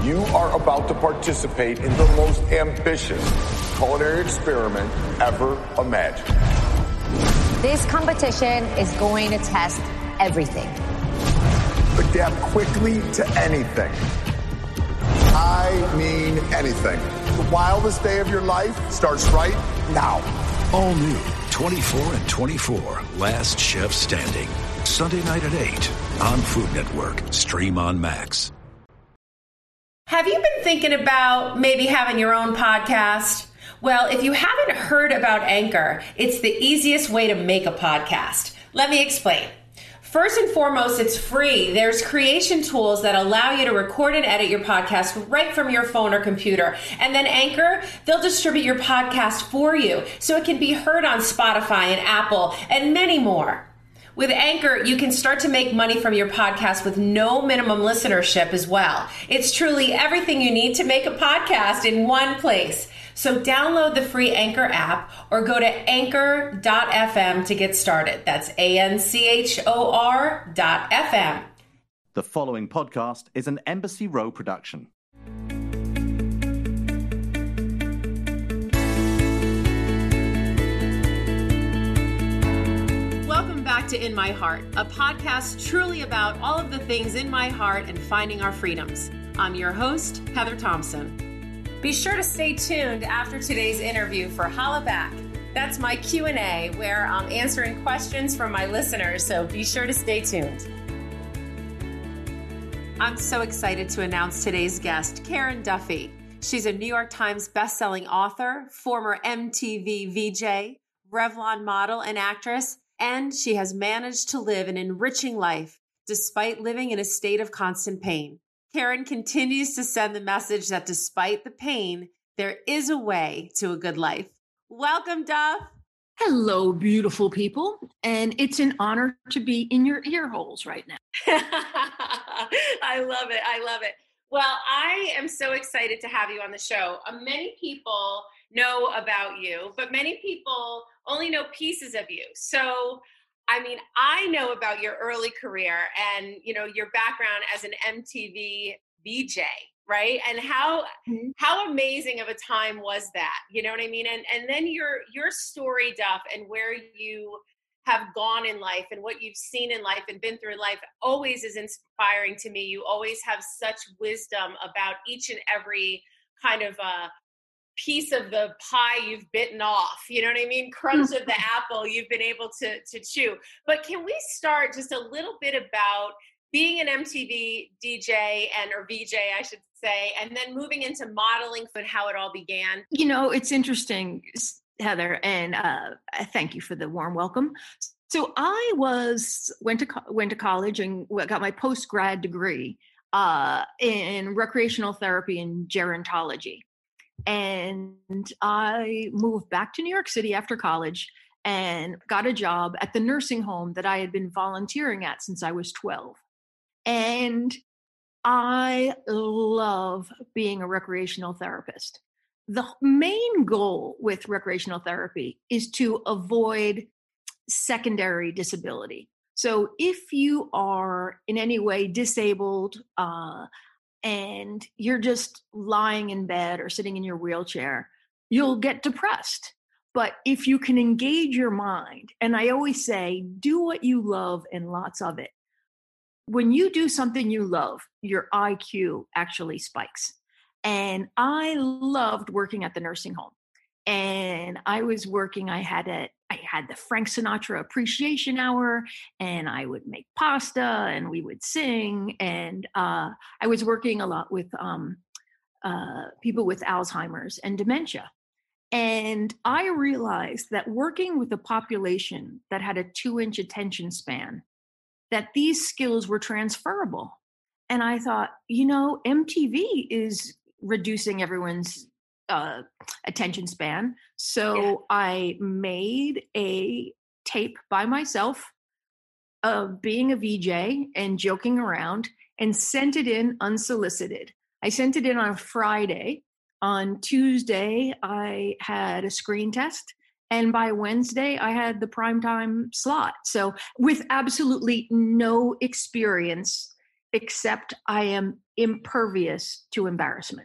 You are about to participate in the most ambitious culinary experiment ever imagined. This competition is going to test everything. Adapt quickly to anything. I mean anything. The wildest day of your life starts right now. All new 24 and 24, Last Chef Standing. Sunday night at 8 on Food Network. Stream on Max. Have you been thinking about maybe having your own podcast? Well, if you haven't heard about Anchor, it's the easiest way to make a podcast. Let me explain. First and foremost, it's free. There's creation tools that allow you to record and edit your podcast right from your phone or computer. And then Anchor, they'll distribute your podcast for you so it can be heard on Spotify and Apple and many more. With Anchor, you can start to make money from your podcast with no minimum listenership as well. It's truly everything you need to make a podcast in one place. So download the free Anchor app or go to anchor.fm to get started. That's ANCHOR.FM. The following podcast is an Embassy Row production. Welcome back to In My Heart, a podcast truly about all of the things in my heart and finding our freedoms. I'm your host, Heather Thompson. Be sure to stay tuned after today's interview for Holla Back. That's my Q&A where I'm answering questions from my listeners, so be sure to stay tuned. I'm so excited to announce today's guest, Karen Duffy. She's a New York Times bestselling author, former MTV VJ, Revlon model and actress, and she has managed to live an enriching life despite living in a state of constant pain. Karen continues to send the message that despite the pain, there is a way to a good life. Welcome, Duff. Hello, beautiful people. And it's an honor to be in your ear holes right now. I love it. I love it. Well, I am so excited to have you on the show. Many people know about you, but many people only know pieces of you. So I know about your early career and, your background as an MTV VJ, right? And how amazing of a time was that? You know what I mean? And then your story, Duff, and where you have gone in life and what you've seen in life and been through in life always is inspiring to me. You always have such wisdom about each and every kind of piece of the pie you've bitten off, you know what I mean? Crunch of the apple you've been able to chew. But can we start just a little bit about being an MTV DJ or VJ, I should say, and then moving into modeling and how it all began? It's interesting, Heather, and thank you for the warm welcome. So I went to college and got my post-grad degree in recreational therapy and gerontology. And I moved back to New York City after college and got a job at the nursing home that I had been volunteering at since I was 12. And I love being a recreational therapist. The main goal with recreational therapy is to avoid secondary disability. So if you are in any way disabled, and you're just lying in bed or sitting in your wheelchair, you'll get depressed. But if you can engage your mind, and I always say, do what you love and lots of it. When you do something you love, your IQ actually spikes. And I loved working at the nursing home. And I was working, I had the Frank Sinatra Appreciation Hour, and I would make pasta and we would sing. And I was working a lot with people with Alzheimer's and dementia. And I realized that working with a population that had a 2-inch attention span, that these skills were transferable. And I thought, MTV is reducing everyone's attention span. So I made a tape by myself of being a VJ and joking around and sent it in unsolicited. I sent it in on a Friday. On Tuesday, I had a screen test. And by Wednesday, I had the primetime slot. So with absolutely no experience except I am impervious to embarrassment.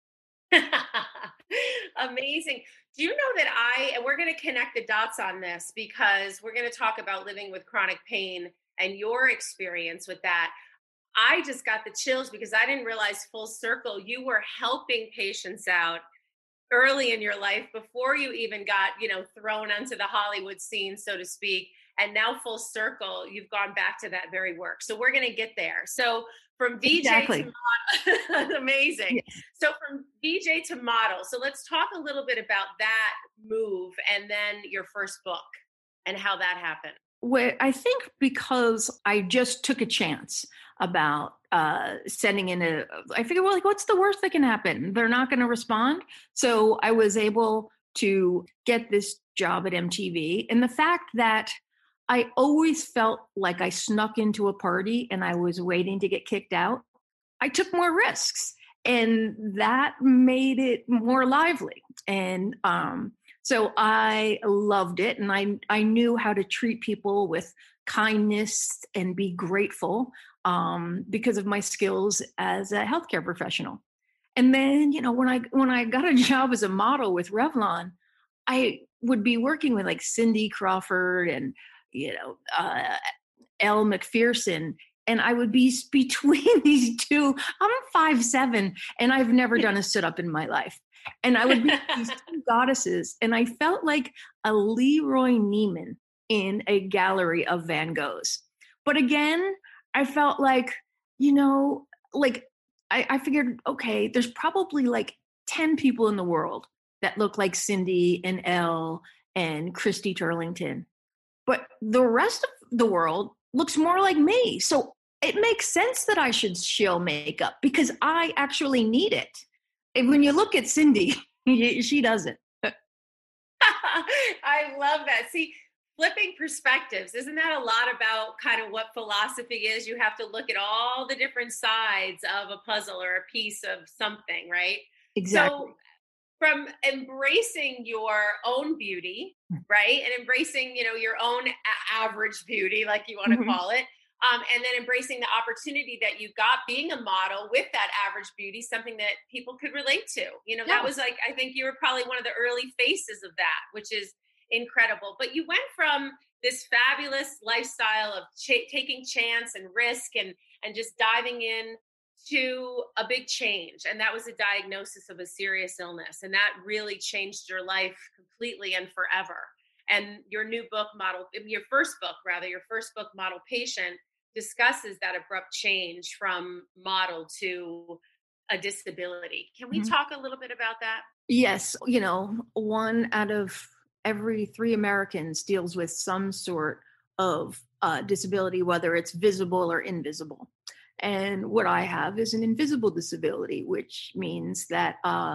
Amazing. Do you know that and we're going to connect the dots on this because we're going to talk about living with chronic pain and your experience with that. I just got the chills because I didn't realize full circle, you were helping patients out early in your life before you even got, thrown onto the Hollywood scene, so to speak. And now full circle, you've gone back to that very work. So we're going to get there. So from VJ Exactly. to model, amazing. Yes. So from VJ to model. So let's talk a little bit about that move and then your first book and how that happened. Well, I think because I just took a chance about sending in I figured, well, like, what's the worst that can happen? They're not going to respond. So I was able to get this job at MTV. And the fact that I always felt like I snuck into a party and I was waiting to get kicked out, I took more risks. And that made it more lively. And so I loved it. And I knew how to treat people with kindness and be grateful because of my skills as a healthcare professional. And then, when I got a job as a model with Revlon, I would be working with like Cindy Crawford and, Elle Macpherson. And I would be between these two. I'm 5'7", and I've never done a sit-up in my life. And I would be these two goddesses. And I felt like a Leroy Neiman in a gallery of Van Goghs. But again, I felt like, I figured, okay, there's probably like 10 people in the world that look like Cindy and Elle and Christy Turlington. But the rest of the world looks more like me. So it makes sense that I should shill makeup because I actually need it. And when you look at Cindy, she doesn't. I love that. See, flipping perspectives, isn't that a lot about kind of what philosophy is? You have to look at all the different sides of a puzzle or a piece of something, right? Exactly. So from embracing your own beauty, right? And embracing, your own average beauty, like you want to call it. And then embracing the opportunity that you got being a model with that average beauty, something that people could relate to. That was like, I think you were probably one of the early faces of that, which is incredible. But you went from this fabulous lifestyle of taking chance and risk and just diving in to a big change. And that was a diagnosis of a serious illness. And that really changed your life completely and forever. And your first book, Model Patient, discusses that abrupt change from model to a disability. Can we talk a little bit about that? Yes. 1 out of every 3 Americans deals with some sort of disability, whether it's visible or invisible. And what I have is an invisible disability, which means that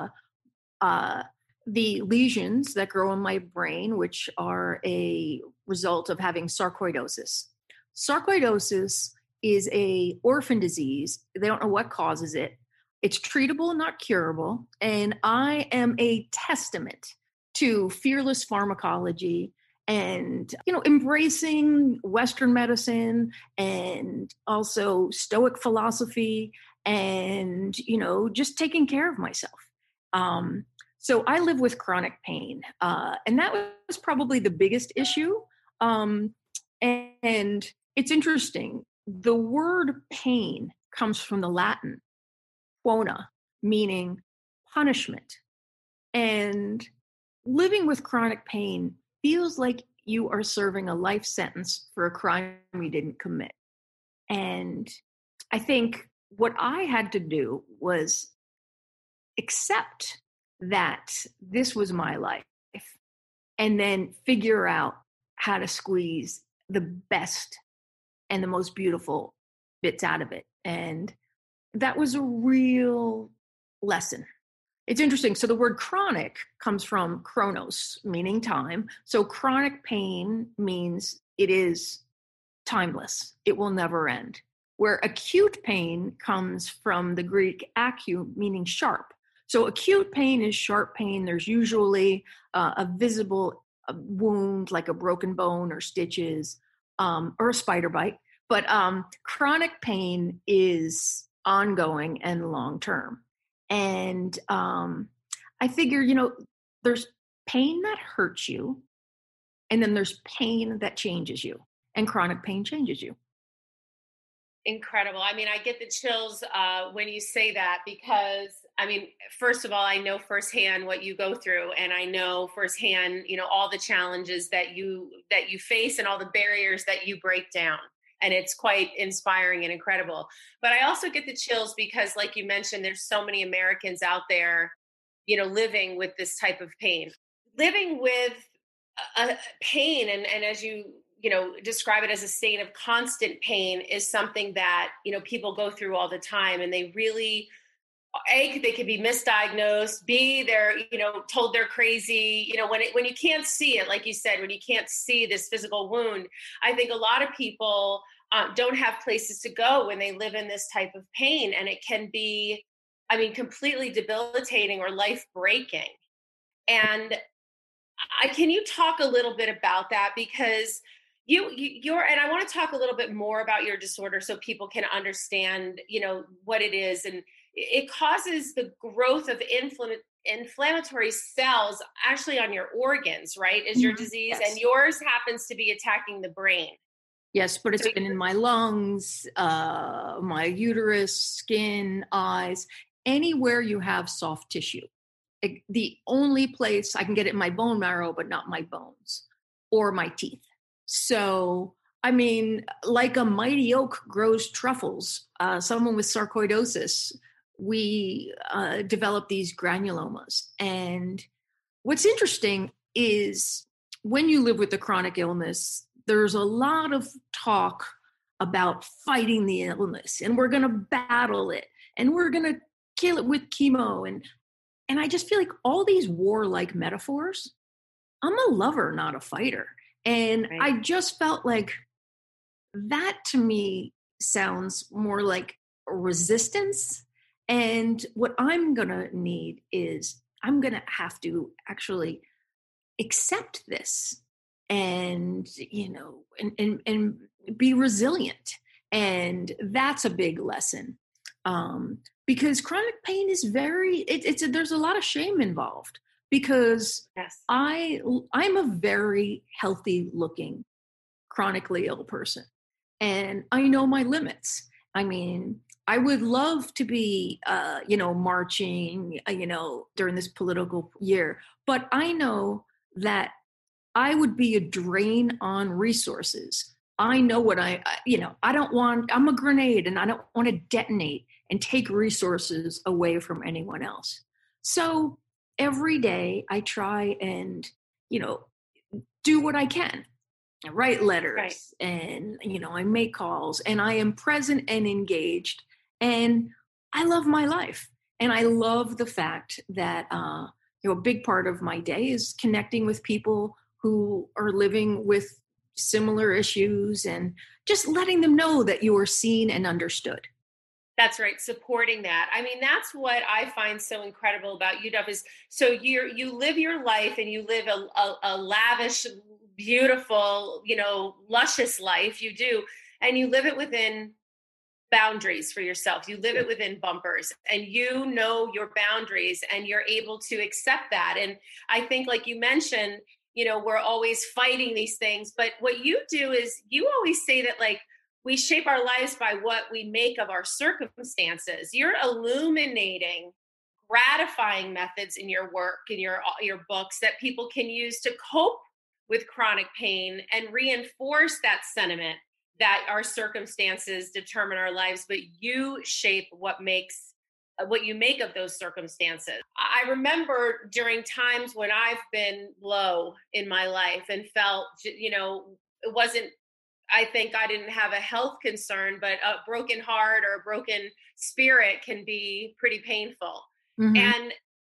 the lesions that grow in my brain, which are a result of having sarcoidosis. Sarcoidosis is an orphan disease. They don't know what causes it. It's treatable, not curable. And I am a testament to fearless pharmacology and, embracing Western medicine and also Stoic philosophy and, just taking care of myself. So I live with chronic pain. And that was probably the biggest issue. And it's interesting. The word pain comes from the Latin quona, meaning punishment. And living with chronic pain feels like you are serving a life sentence for a crime you didn't commit. And I think what I had to do was accept that this was my life and then figure out how to squeeze the best and the most beautiful bits out of it. And that was a real lesson. It's interesting. So the word chronic comes from chronos, meaning time. So chronic pain means it is timeless. It will never end. Where acute pain comes from the Greek acu, meaning sharp. So acute pain is sharp pain. There's usually a visible wound like a broken bone or stitches or a spider bite. But chronic pain is ongoing and long-term. And I figure, there's pain that hurts you, and then there's pain that changes you, and chronic pain changes you. Incredible. I mean, I get the chills when you say that, because I mean, first of all, I know firsthand what you go through, and I know firsthand, all the challenges that you face and all the barriers that you break down. And it's quite inspiring and incredible. But I also get the chills because, like you mentioned, there's so many Americans out there, living with this type of pain, living with pain. And as you describe it as a state of constant pain is something that, people go through all the time, and they really, A, they could be misdiagnosed, B, they're, told they're crazy, when you can't see it, like you said, when you can't see this physical wound. I think a lot of people don't have places to go when they live in this type of pain, and it can be, completely debilitating or life breaking. And can you talk a little bit about that? Because you're, and I want to talk a little bit more about your disorder so people can understand, what it is. And it causes the growth of inflammatory cells actually on your organs, right? Is your disease, Yes. And yours happens to be attacking the brain. Yes, but it's been in my lungs, my uterus, skin, eyes, anywhere you have soft tissue. The only place I can get it in my bone marrow, but not my bones or my teeth. So, like a mighty oak grows truffles. Someone with sarcoidosis, we develop these granulomas. And what's interesting is when you live with a chronic illness, there's a lot of talk about fighting the illness, and we're going to battle it, and we're going to kill it with chemo. And I just feel like all these warlike metaphors, I'm a lover, not a fighter. And Right. I just felt like that to me sounds more like resistance. And what I'm going to need is I'm going to have to actually accept this and, and be resilient. And that's a big lesson. Because chronic pain is there's a lot of shame involved, because Yes. I'm a very healthy looking, chronically ill person. And I know my limits. I would love to be, marching, during this political year, but I know that I would be a drain on resources. I know what I'm a grenade, and I don't want to detonate and take resources away from anyone else. So every day I try and, do what I can. I write letters, Right. and, I make calls, and I am present and engaged, and I love my life. And I love the fact that, a big part of my day is connecting with people who are living with similar issues, and just letting them know that you are seen and understood. That's right. Supporting that. That's what I find so incredible about you, Duff, is so you live your life, and you live a lavish, beautiful, luscious life. You do. And you live it within boundaries for yourself. You live it within bumpers, and you know your boundaries, and you're able to accept that. And I think, like you mentioned, we're always fighting these things, but what you do is you always say that, like, we shape our lives by what we make of our circumstances. You're illuminating gratifying methods in your work, in your books, that people can use to cope with chronic pain and reinforce that sentiment that our circumstances determine our lives, but you shape what you make of those circumstances. I remember during times when I've been low in my life and felt, it wasn't, I think I didn't have a health concern, but a broken heart or a broken spirit can be pretty painful. Mm-hmm. And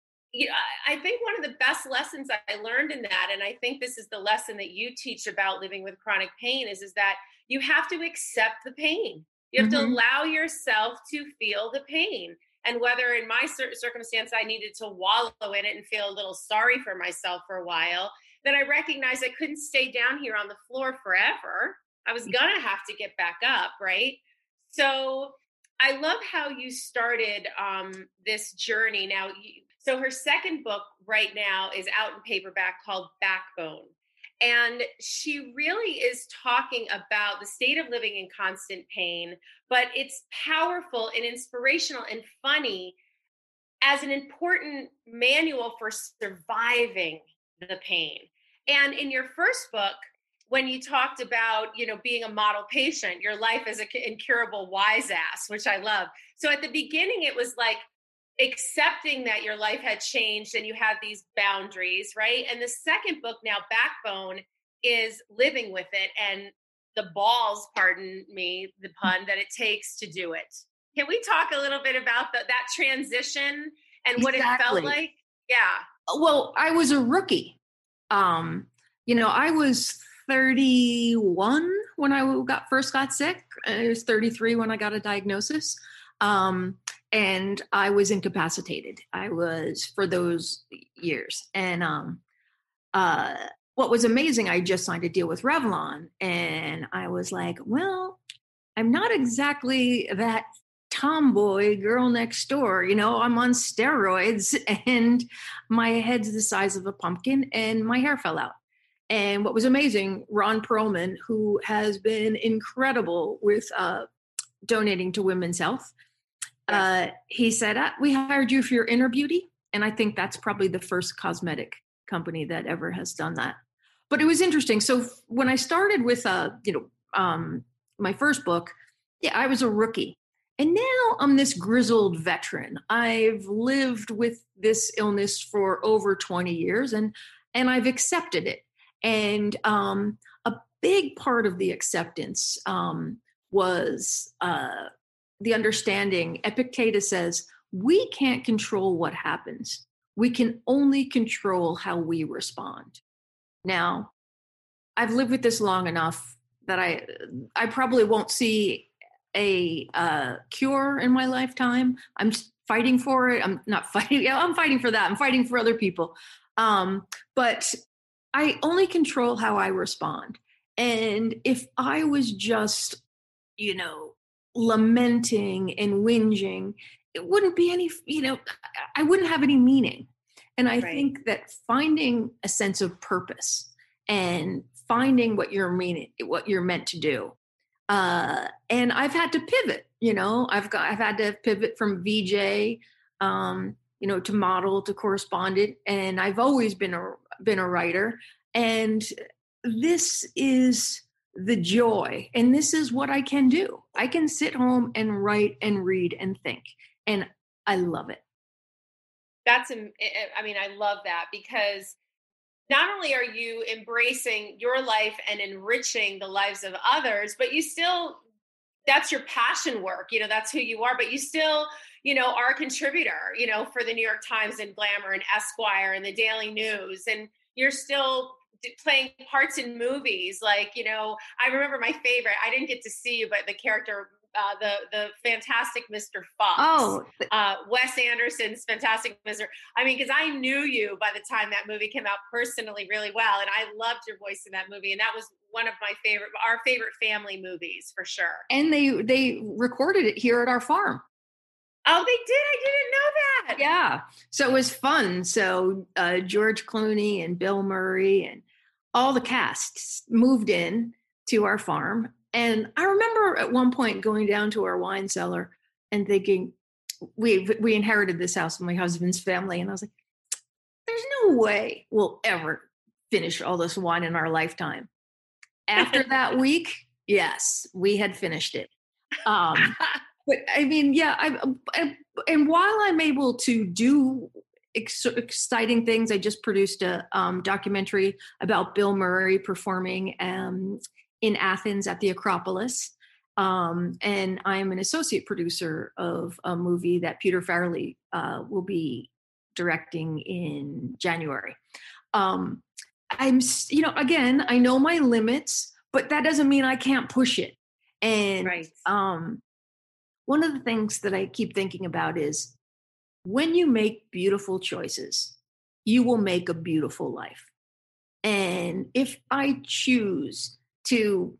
I think one of the best lessons I learned in that, and I think this is the lesson that you teach about living with chronic pain, is that you have to accept the pain. You have to allow yourself to feel the pain. And whether in my circumstance, I needed to wallow in it and feel a little sorry for myself for a while, then I recognized I couldn't stay down here on the floor forever. I was going to have to get back up, right? So I love how you started this journey. Now, so her second book right now is out in paperback called Backbone. And she really is talking about the state of living in constant pain, but it's powerful and inspirational and funny as an important manual for surviving the pain. And in your first book, when you talked about, being a model patient, your life as an incurable wise ass, which I love. So at the beginning, it was like accepting that your life had changed and you had these boundaries, right? And the second book now, Backbone, is living with it and the balls, pardon me, the pun, that it takes to do it. Can we talk a little bit about that transition and what it felt like? Yeah. Well, I was a rookie. I was 31 when I first got sick. I was 33 when I got a diagnosis. And I was incapacitated. I was for those years. And what was amazing, I just signed a deal with Revlon. And I was like, well, I'm not exactly that tomboy girl next door. I'm on steroids and my head's the size of a pumpkin and my hair fell out. And what was amazing, Ron Perlman, who has been incredible with donating to women's health, he said, we hired you for your inner beauty. And I think that's probably the first cosmetic company that ever has done that. But it was interesting. So when I started with, my first book, I was a rookie. And now I'm this grizzled veteran. I've lived with this illness for over 20 years and I've accepted it. And a big part of the acceptance was the understanding. Epictetus says, we can't control what happens. We can only control how we respond. Now, I've lived with this long enough that I probably won't see a cure in my lifetime. I'm fighting for it. I'm not fighting. I'm fighting for that. I'm fighting for other people. But I only control how I respond. And if I was just, lamenting and whinging, it wouldn't be any, I wouldn't have any meaning. And I think that finding a sense of purpose and finding what you're meant to do. And I've had to pivot, I've had to pivot from VJ, to model, to correspondent. And I've always been a writer. And this is the joy. And this is what I can do. I can sit home and write and read and think. And I love it. I love that, because not only are you embracing your life and enriching the lives of others, but that's your passion work, that's who you are, but you still, are a contributor, for the New York Times and Glamour and Esquire and the Daily News. And you're still playing parts in movies. Like, I remember my favorite, I didn't get to see you, but the character, the Fantastic Mr. Fox, Wes Anderson's Fantastic Mr. Because I knew you by the time that movie came out personally really well. And I loved your voice in that movie. And that was one of our favorite family movies for sure. And they recorded it here at our farm. Oh, they did? I didn't know that. Yeah. So it was fun. So George Clooney and Bill Murray and all the casts moved in to our farm. And I remember at one point going down to our wine cellar and thinking, we inherited this house from my husband's family. And I was like, there's no way we'll ever finish all this wine in our lifetime. After that week, yes, we had finished it. But and while I'm able to do exciting things, I just produced a documentary about Bill Murray performing in Athens at the Acropolis. And I'm an associate producer of a movie that Peter Farrelly will be directing in January. Again, I know my limits, but that doesn't mean I can't push it. And one of the things that I keep thinking about is when you make beautiful choices, you will make a beautiful life. And if I choose to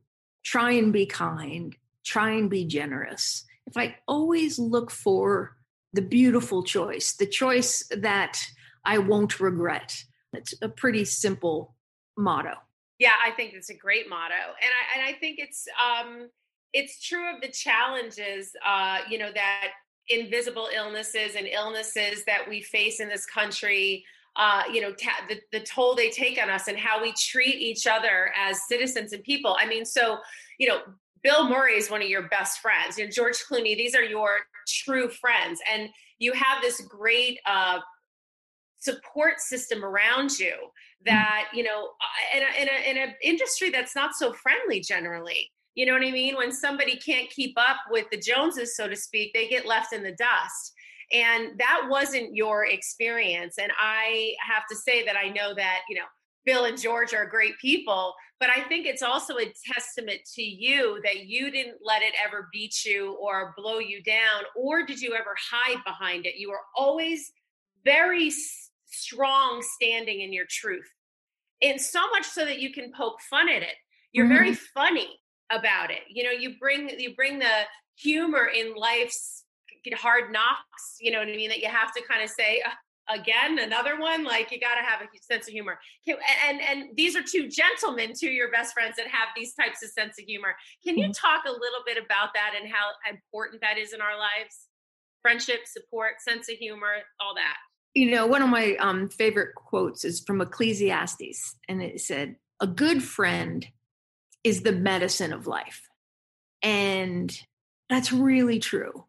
try and be kind, try and be generous, if I always look for the beautiful choice, the choice that I won't regret, it's a pretty simple motto. Yeah, I think it's a great motto. And I think it's true of the challenges, that invisible illnesses and illnesses that we face in this country, the toll they take on us and how we treat each other as citizens and people. I mean, so, Bill Murray is one of your best friends. George Clooney, these are your true friends. And you have this great support system around you that, in an industry that's not so friendly generally. You know what I mean? When somebody can't keep up with the Joneses, so to speak, they get left in the dust. And that wasn't your experience. And I have to say that I know that, Bill and George are great people, but I think it's also a testament to you that you didn't let it ever beat you or blow you down, or did you ever hide behind it? You were always very strong standing in your truth. And so much so that you can poke fun at it. You're very funny about it. You bring the humor in life's hard knocks, you know what I mean? That you have to kind of say, again, another one, like you got to have a sense of humor. And these are two gentlemen, two of your best friends that have these types of sense of humor. Can you talk a little bit about that and how important that is in our lives? Friendship, support, sense of humor, all that. One of my favorite quotes is from Ecclesiastes, and it said, "A good friend is the medicine of life." And that's really true.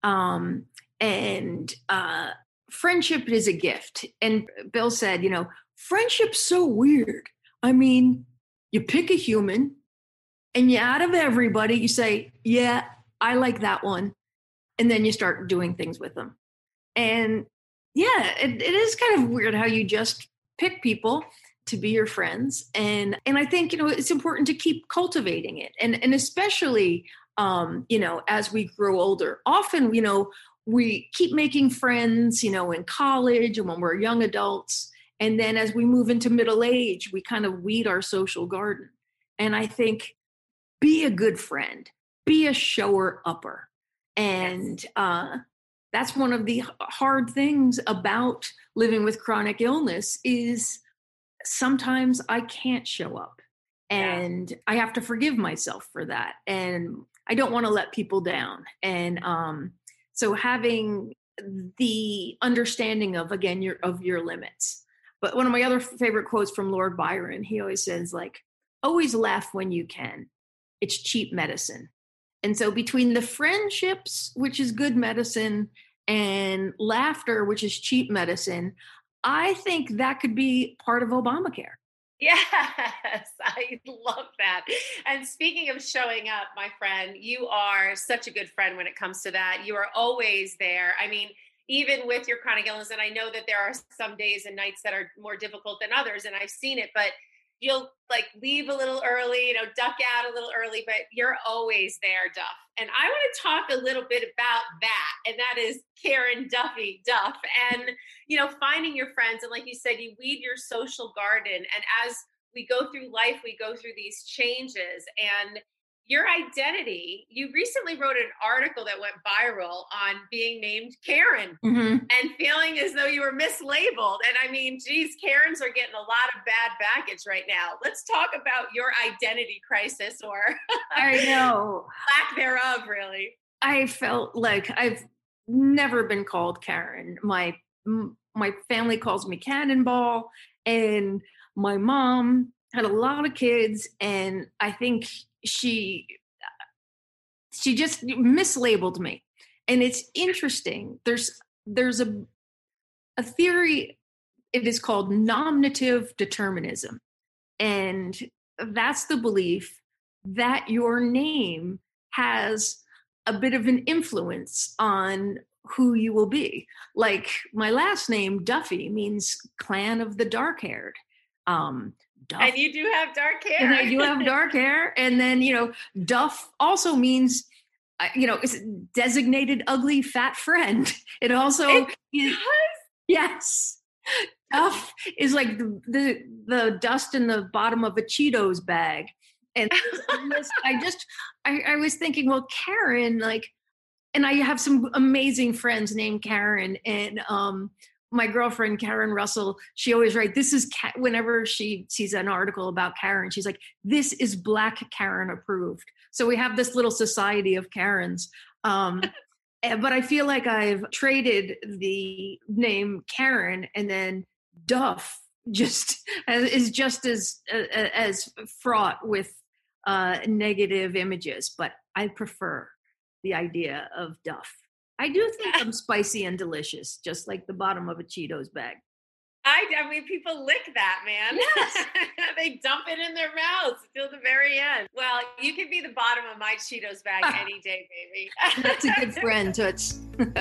Friendship is a gift. And Bill said, friendship's so weird. I mean, you pick a human and out of everybody, you say, yeah, I like that one. And then you start doing things with them. And yeah, it is kind of weird how you just pick people to be your friends. And I think, it's important to keep cultivating it. And especially, as we grow older, often, we keep making friends, in college and when we're young adults. And then as we move into middle age, we kind of weed our social garden. And I think be a good friend, be a shower upper. And that's one of the hard things about living with chronic illness is sometimes I can't show up and I have to forgive myself for that. And I don't want to let people down. And so having the understanding of, again, your limits. But one of my other favorite quotes from Lord Byron, he always says, always laugh when you can. It's cheap medicine. And so between the friendships, which is good medicine, and laughter, which is cheap medicine, I think that could be part of Obamacare. Yes, I love that. And speaking of showing up, my friend, you are such a good friend when it comes to that. You are always there. I mean, even with your chronic illness, and I know that there are some days and nights that are more difficult than others, and I've seen it, but you'll leave a little early, duck out a little early, but you're always there, Duff. And I want to talk a little bit about that. And that is Karen Duffy Duff and, finding your friends. And like you said, you weed your social garden. And as we go through life, we go through these changes and your identity. You recently wrote an article that went viral on being named Karen and feeling as though you were mislabeled. And I mean, geez, Karens are getting a lot of bad baggage right now. Let's talk about your identity crisis or I know lack thereof, really. I felt like I've never been called Karen. My family calls me Cannonball, and my mom had a lot of kids, and I think she just mislabeled me. And it's interesting. There's a theory, it is called nominative determinism. And that's the belief that your name has a bit of an influence on who you will be. Like my last name, Duffy, means clan of the dark-haired. Duff. And you do have dark hair. And I do have dark hair. And then, Duff also means, it's designated ugly fat friend. It also yes. Duff is like the dust in the bottom of a Cheetos bag. And I was thinking, well, Karen, like, and I have some amazing friends named Karen, and my girlfriend Karen Russell, she always writes, this is whenever she sees an article about Karen, she's like, this is Black Karen approved. So we have this little society of Karens. But I feel like I've traded the name Karen, and then Duff is just as fraught with negative images, but I prefer the idea of Duff. I do think I'm spicy and delicious, just like the bottom of a Cheetos bag. I mean, people lick that, man. Yes. They dump it in their mouths till the very end. Well, you can be the bottom of my Cheetos bag any day, baby. That's a good friend, Toots.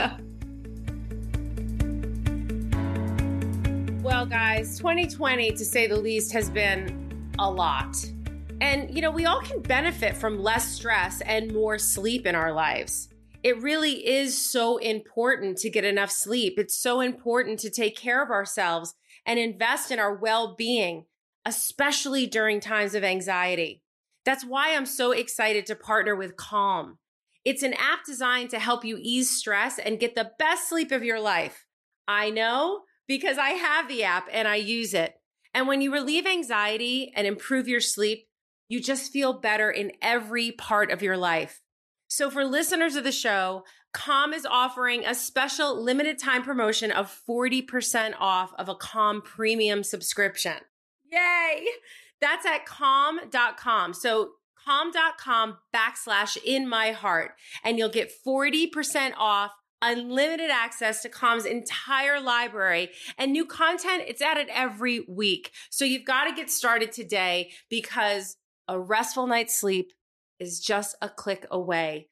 Well, guys, 2020, to say the least, has been a lot. And, you know, we all can benefit from less stress and more sleep in our lives. It really is so important to get enough sleep. It's so important to take care of ourselves and invest in our well-being, especially during times of anxiety. That's why I'm so excited to partner with Calm. It's an app designed to help you ease stress and get the best sleep of your life. I know because I have the app and I use it. And when you relieve anxiety and improve your sleep, you just feel better in every part of your life. So for listeners of the show, Calm is offering a special limited time promotion of 40% off of a Calm premium subscription. Yay! That's at calm.com. So calm.com/inmyheart, and you'll get 40% off, unlimited access to Calm's entire library, and new content. It's added every week. So you've got to get started today, because a restful night's sleep is just a click away.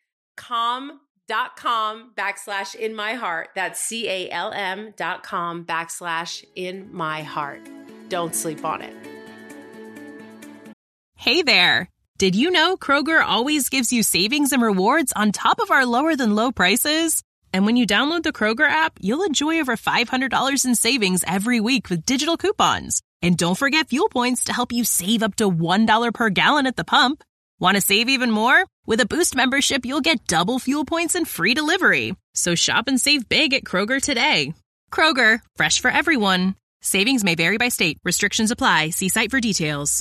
Calm.com/inmyheart. That's CALM.com/inmyheart. Don't sleep on it. Hey there. Did you know Kroger always gives you savings and rewards on top of our lower than low prices? And when you download the Kroger app, you'll enjoy over $500 in savings every week with digital coupons. And don't forget fuel points to help you save up to $1 per gallon at the pump. Want to save even more? With a Boost membership, you'll get double fuel points and free delivery. So shop and save big at Kroger today. Kroger, fresh for everyone. Savings may vary by state. Restrictions apply. See site for details.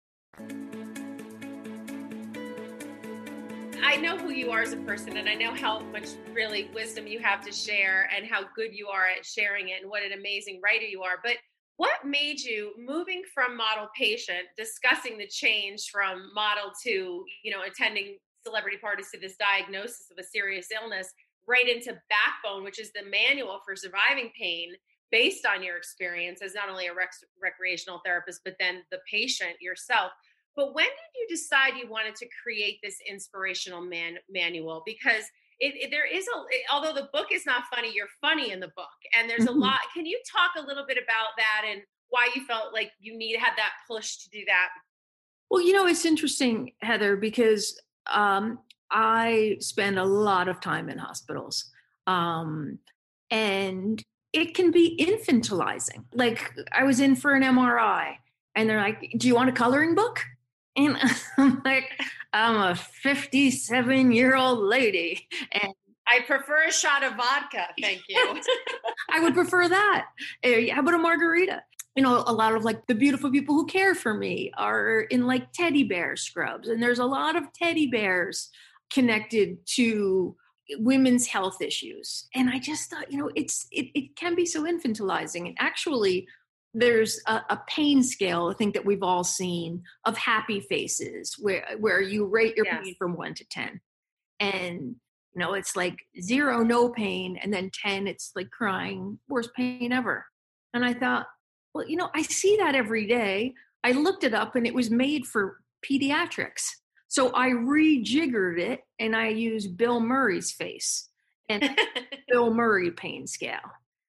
I know who you are as a person, and I know how much really wisdom you have to share and how good you are at sharing it and what an amazing writer you are. But what made you, moving from model patient, discussing the change from model to, you know, attending celebrity parties to this diagnosis of a serious illness, right into Backbone, which is the manual for surviving pain based on your experience as not only a recreational therapist, but then the patient yourself. But when did you decide you wanted to create this inspirational manual? Because there is although the book is not funny, you're funny in the book, and there's a lot. Can you talk a little bit about that and why you felt like you had that push to do that? Well, you know, it's interesting, Heather, because I spend a lot of time in hospitals, and it can be infantilizing. Like, I was in for an MRI, and they're like, "Do you want a coloring book?" And I'm like, I'm a 57-year-old lady, and I prefer a shot of vodka. Thank you. I would prefer that. How about a margarita? You know, a lot of like the beautiful people who care for me are in like teddy bear scrubs. And there's a lot of teddy bears connected to women's health issues. And I just thought, you know, it can be so infantilizing. And actually, there's a pain scale, I think, that we've all seen, of happy faces where you rate your pain from 1 to 10. And, you know, it's like 0, no pain. And then 10, it's like crying, worst pain ever. And I thought, well, you know, I see that every day. I looked it up, and it was made for pediatrics. So I rejiggered it, and I used Bill Murray's face and Bill Murray pain scale.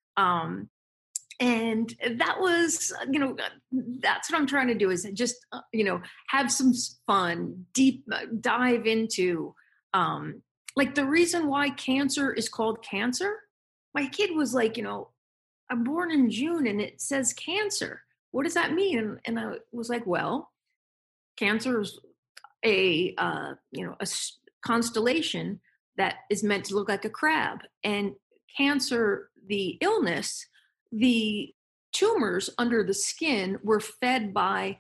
And that was, you know, that's what I'm trying to do, is just, you know, have some fun, deep dive into, like, the reason why cancer is called cancer. My kid was like, you know, I'm born in June and it says cancer. What does that mean? And I was like, well, cancer is a constellation that is meant to look like a crab. And cancer, the illness, the tumors under the skin were fed by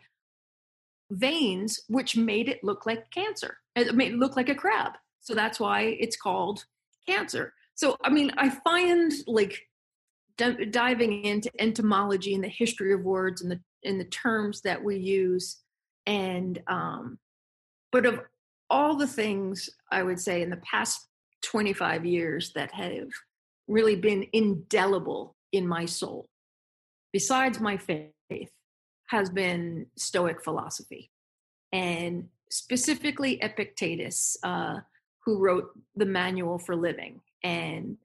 veins, which made it look like cancer. It made it look like a crab. So that's why it's called cancer. So, I mean, I find like diving into entomology and the history of words and the terms that we use. And, but of all the things I would say in the past 25 years that have really been indelible in my soul, besides my faith, has been Stoic philosophy, and specifically Epictetus, who wrote the Manual for Living. And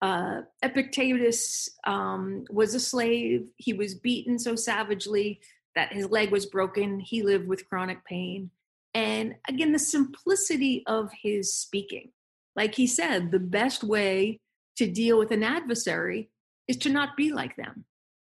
Epictetus was a slave. He was beaten so savagely that his leg was broken. He lived with chronic pain. And again, the simplicity of his speaking. Like he said, the best way to deal with an adversary is to not be like them.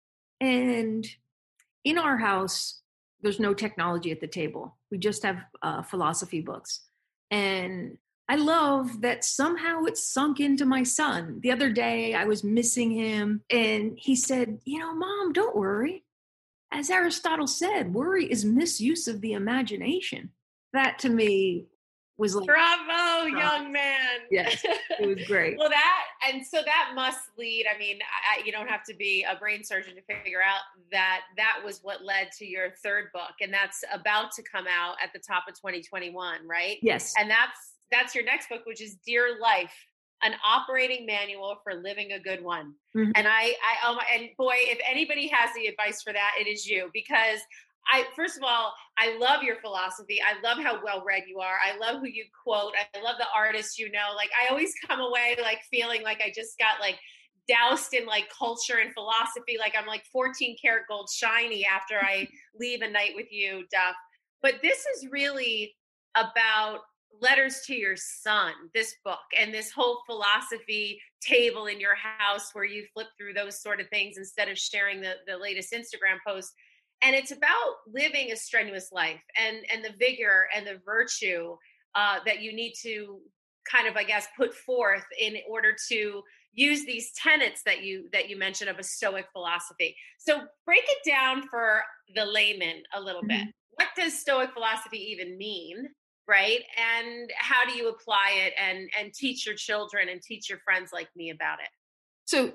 And in our house, there's no technology at the table. We just have philosophy books. And I love that somehow it's sunk into my son. The other day, I was missing him, and he said, Mom, don't worry. As Aristotle said, worry is misuse of the imagination. That to me was like, bravo, young man. Yes, it was great. Well, so that must lead, I mean, you don't have to be a brain surgeon to figure out that was what led to your third book. And that's about to come out at the top of 2021, right? Yes. And that's your next book, which is Dear Life, an operating manual for living a good one. Mm-hmm. And and boy, if anybody has the advice for that, it is you, because first of all, I love your philosophy. I love how well read you are. I love who you quote. I love the artists, Like, I always come away like feeling like I just got like doused in like culture and philosophy. Like I'm like 14 karat gold shiny after I leave a night with you, Duff. But this is really about letters to your son, this book, and this whole philosophy table in your house where you flip through those sort of things instead of sharing the latest Instagram post. And it's about living a strenuous life and the vigor and the virtue that you need to kind of, I guess, put forth in order to use these tenets that you mentioned of a Stoic philosophy. So break it down for the layman a little bit. What does Stoic philosophy even mean, right? And how do you apply it and teach your children and teach your friends like me about it? So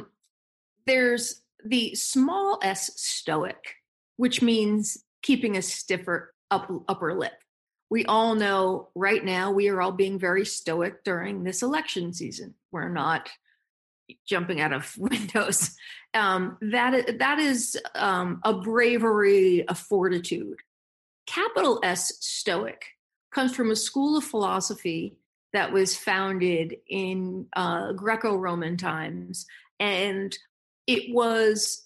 there's the small s Stoic, which means keeping a stiffer upper lip. We all know right now we are all being very stoic during this election season. We're not jumping out of windows. That is a bravery, a fortitude. Capital S Stoic comes from a school of philosophy that was founded in Greco-Roman times. And it was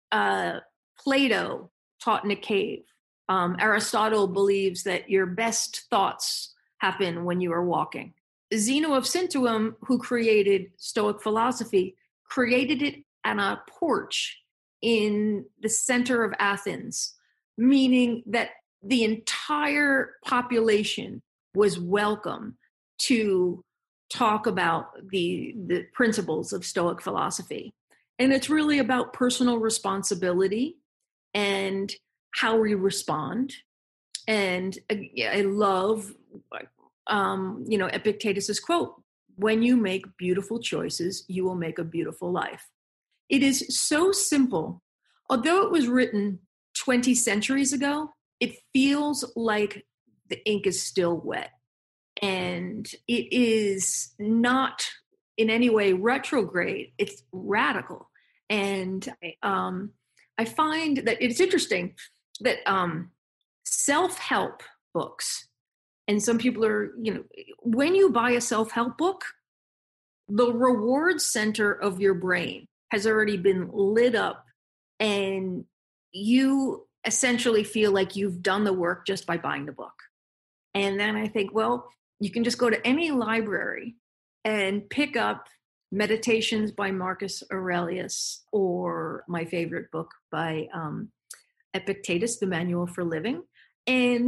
Plato taught in a cave. Aristotle believes that your best thoughts happen when you are walking. Zeno of Citium, who created Stoic philosophy, created it on a porch in the center of Athens, meaning that the entire population was welcome to talk about the principles of Stoic philosophy. And it's really about personal responsibility and how we respond. And I love, Epictetus's quote, "When you make beautiful choices, you will make a beautiful life." It is so simple. Although it was written 20 centuries ago, it feels like the ink is still wet. And it is not in any way retrograde. It's radical. And I find that it's interesting that self-help books, and some people are, when you buy a self-help book, the reward center of your brain has already been lit up, and you essentially feel like you've done the work just by buying the book. And then I think, well, you can just go to any library and pick up Meditations by Marcus Aurelius, or my favorite book by Epictetus, The Manual for Living. And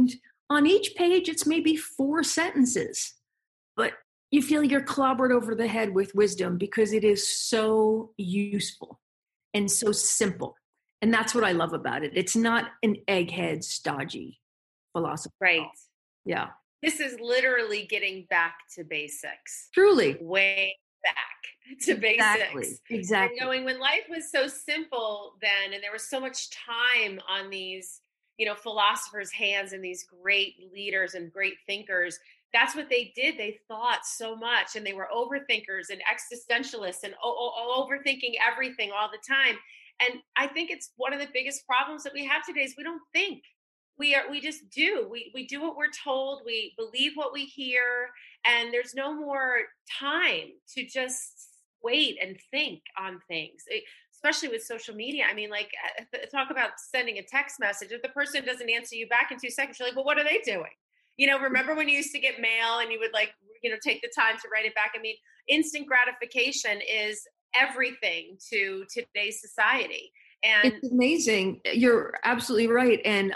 on each page, it's maybe 4 sentences, but you feel you're clobbered over the head with wisdom because it is so useful and so simple. And that's what I love about it. It's not an egghead, stodgy philosophy. Right. Yeah. This is literally getting back to basics. Truly. Way back to basics. Exactly. And going, when life was so simple then, and there was so much time on these, philosophers' hands and these great leaders and great thinkers, that's what they did. They thought so much, and they were overthinkers and existentialists and overthinking everything all the time. And I think it's one of the biggest problems that we have today is we don't think. We just do. We do what we're told. We believe what we hear, and there's no more time to just wait and think on things, especially with social media. I mean, like, talk about sending a text message. If the person doesn't answer you back in 2 seconds, you're like, well, what are they doing? Remember when you used to get mail and you would take the time to write it back? I mean, instant gratification is everything to today's society. And it's amazing. You're absolutely right. And,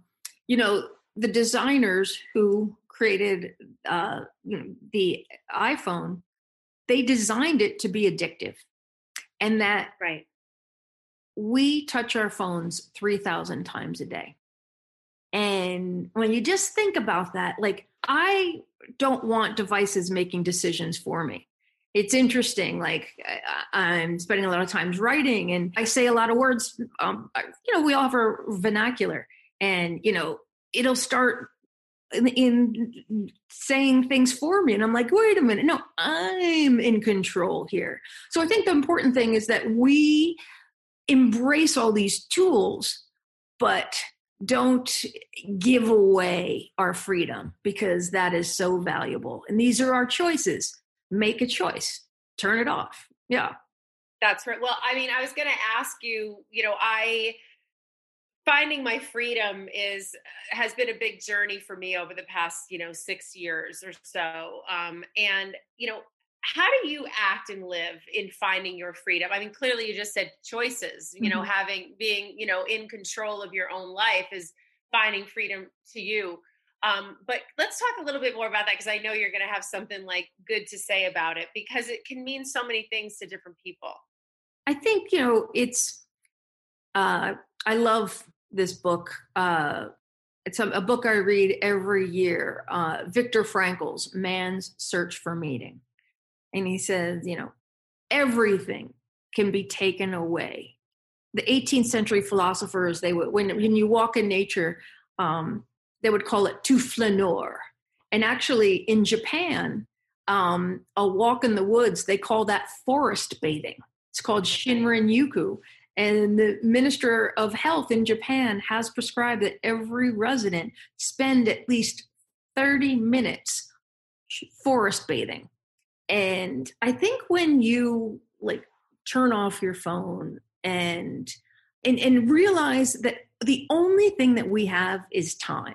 the designers who created the iPhone, they designed it to be addictive. And that right. We touch our phones 3,000 times a day. And when you just think about that, like, I don't want devices making decisions for me. It's interesting. Like, I'm spending a lot of time writing and I say a lot of words. We offer vernacular, and, it'll start in saying things for me. And I'm like, wait a minute. No, I'm in control here. So I think the important thing is that we embrace all these tools, but don't give away our freedom, because that is so valuable. And these are our choices. Make a choice. Turn it off. Yeah. That's right. Well, I mean, I was going to ask you, finding my freedom has been a big journey for me over the past, 6 years or so. And how do you act and live in finding your freedom? I mean, clearly you just said choices, being in control of your own life is finding freedom to you. But let's talk a little bit more about that, because I know you're going to have something like good to say about it, because it can mean so many things to different people. I think, it's, I love this book. It's a book I read every year, Viktor Frankl's Man's Search for Meaning. And he says, everything can be taken away. The 18th century philosophers, when you walk in nature, they would call it to flaneur. And actually in Japan, a walk in the woods, they call that forest bathing. It's called Shinrin-yoku. And the Minister of Health in Japan has prescribed that every resident spend at least 30 minutes forest bathing. And I think when you turn off your phone and realize that the only thing that we have is time,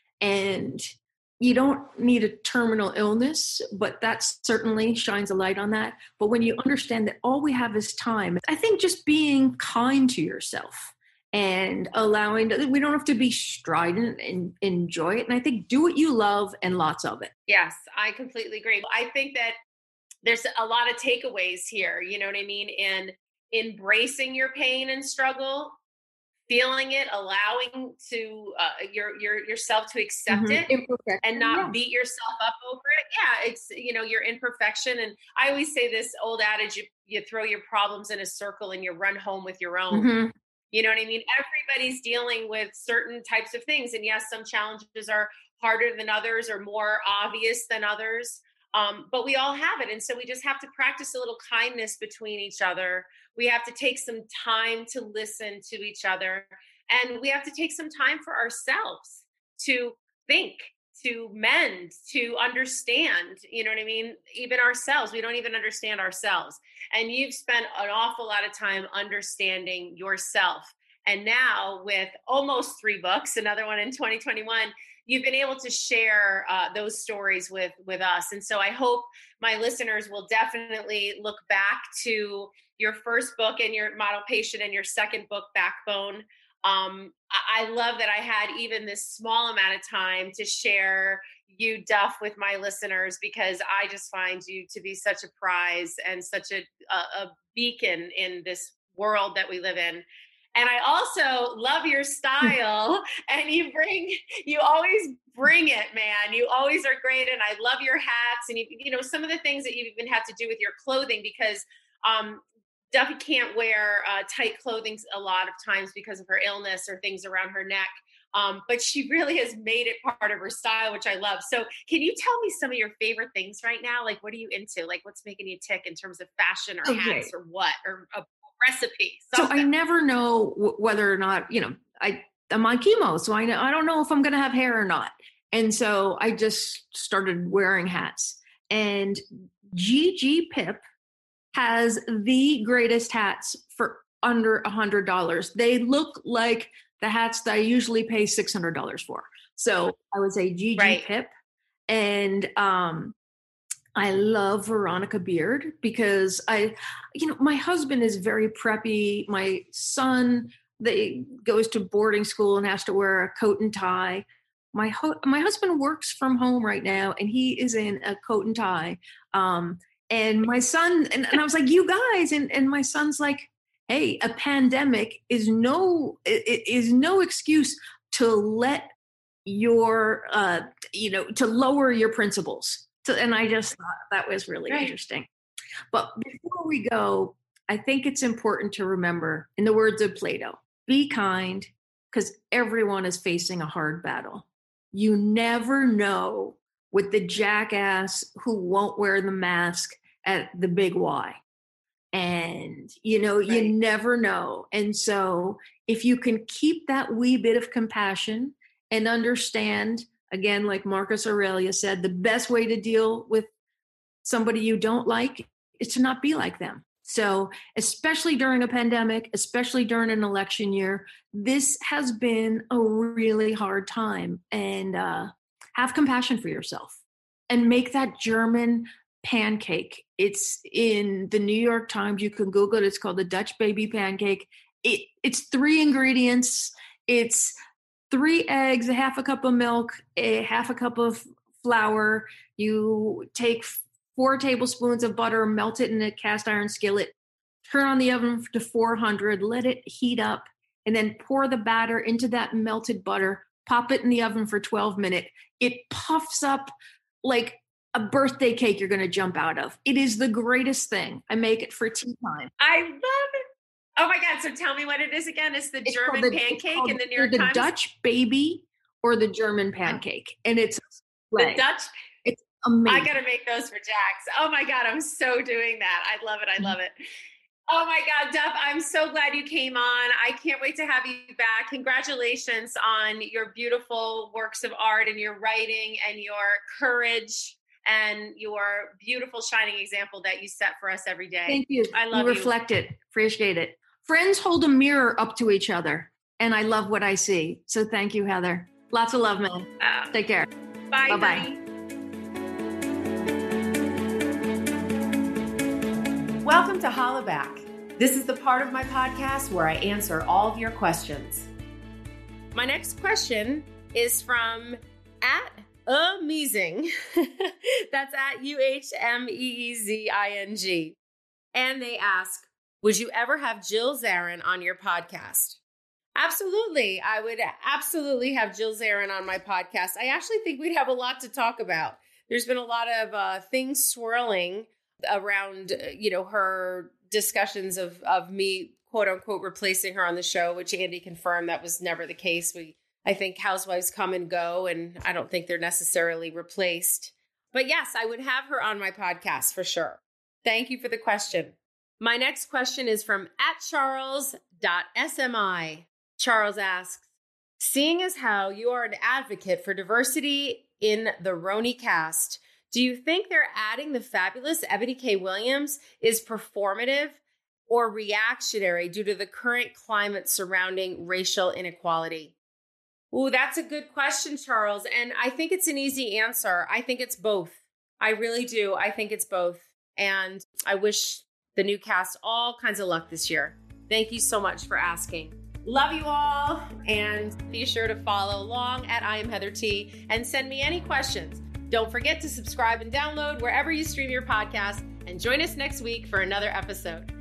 and you don't need a terminal illness, but that certainly shines a light on that. But when you understand that all we have is time, I think just being kind to yourself and we don't have to be strident and enjoy it. And I think do what you love and lots of it. Yes, I completely agree. I think that there's a lot of takeaways here, you know what I mean? In embracing your pain and struggle, feeling it, allowing to yourself to accept it and not beat yourself up over it. Yeah, it's, your imperfection. And I always say this old adage, you throw your problems in a circle and you run home with your own. Mm-hmm. You know what I mean? Everybody's dealing with certain types of things. And yes, some challenges are harder than others or more obvious than others. But we all have it. And so we just have to practice a little kindness between each other. We have to take some time to listen to each other. And we have to take some time for ourselves to think, to mend, to understand, you know what I mean? Even ourselves, we don't even understand ourselves. And you've spent an awful lot of time understanding yourself. And now with almost 3 books, another one in 2021, you've been able to share those stories with us. And so I hope my listeners will definitely look back to your first book and your Model Patient and your second book, Backbone. I love that I had even this small amount of time to share you, Duff, with my listeners, because I just find you to be such a prize and such a beacon in this world that we live in. And I also love your style, and you always bring it, man. You always are great. And I love your hats and you know, some of the things that you even have to do with your clothing, because Duffy can't wear tight clothing a lot of times because of her illness or things around her neck. But she really has made it part of her style, which I love. So can you tell me some of your favorite things right now? Like, what are you into? Like, what's making you tick in terms of fashion or hats or what, or a recipe? Something. So I never know whether or not, you know, I'm on chemo, so I don't know if I'm going to have hair or not. And so I just started wearing hats. And GG Pip has the greatest hats for under $100. They look like the hats that I usually pay $600 for. So I would say GG Pip. And I love Veronica Beard because my husband is very preppy. My son, goes to boarding school and has to wear a coat and tie. My husband works from home right now, and he is in a coat and tie. And my son, and I was like, you guys, and my son's like, hey, a pandemic is no excuse to let your, to lower your principles. So, and I just thought that was really interesting. But before we go, I think it's important to remember, in the words of Plato, be kind, because everyone is facing a hard battle. You never know with the jackass who won't wear the mask at the Big Y. And, you never know. And so if you can keep that wee bit of compassion and understand, again, like Marcus Aurelius said, the best way to deal with somebody you don't like is to not be like them. So especially during a pandemic, especially during an election year, this has been a really hard time. And have compassion for yourself and make that German pancake. It's in the New York Times. You can Google it. It's called the Dutch baby pancake. It's 3 ingredients. It's 3 eggs, a half a cup of milk, a half a cup of flour. You take 4 tablespoons of butter, melt it in a cast iron skillet, turn on the oven to 400, let it heat up, and then pour the batter into that melted butter, pop it in the oven for 12 minutes. It puffs up like a birthday cake you're going to jump out of. It is the greatest thing. I make it for tea time. I love it. Oh my God. So tell me what it is again. It's the German pancake in the New York Times? The Dutch baby or the German pancake. And it's the Dutch. It's amazing. I got to make those for Jax. Oh my God. I'm so doing that. I love it. I love it. Oh my God, Duff, I'm so glad you came on. I can't wait to have you back. Congratulations on your beautiful works of art and your writing and your courage and your beautiful shining example that you set for us every day. Thank you. I love you. Reflect it. Appreciate it. Friends hold a mirror up to each other, and I love what I see. So thank you, Heather. Lots of love, man. Take care. Bye. Bye-bye. Welcome to Hollaback. This is the part of my podcast where I answer all of your questions. My next question is from @Amazing. That's @UHMEEZING. And they ask, would you ever have Jill Zarin on your podcast? Absolutely. I would absolutely have Jill Zarin on my podcast. I actually think we'd have a lot to talk about. There's been a lot of things swirling around, her discussions of me, quote unquote, replacing her on the show, which Andy confirmed that was never the case. I think housewives come and go, and I don't think they're necessarily replaced. But yes, I would have her on my podcast for sure. Thank you for the question. My next question is from @charles.smi. Charles asks, seeing as how you are an advocate for diversity in the Roni cast, do you think they're adding the fabulous Ebony K. Williams is performative or reactionary due to the current climate surrounding racial inequality? Ooh, that's a good question, Charles. And I think it's an easy answer. I think it's both. I really do. I think it's both. And I wish the new cast all kinds of luck this year. Thank you so much for asking. Love you all, and be sure to follow along at I Am Heather T and send me any questions. Don't forget to subscribe and download wherever you stream your podcast, and join us next week for another episode.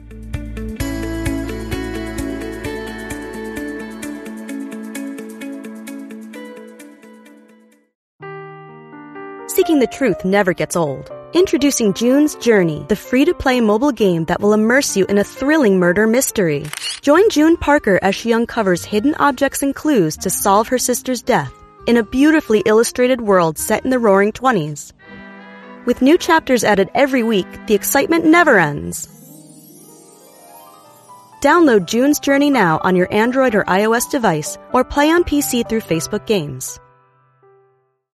Seeking the truth never gets old. Introducing June's Journey, the free-to-play mobile game that will immerse you in a thrilling murder mystery. Join June Parker as she uncovers hidden objects and clues to solve her sister's death in a beautifully illustrated world set in the Roaring 20s. With new chapters added every week, the excitement never ends. Download June's Journey now on your Android or iOS device, or play on PC through Facebook Games.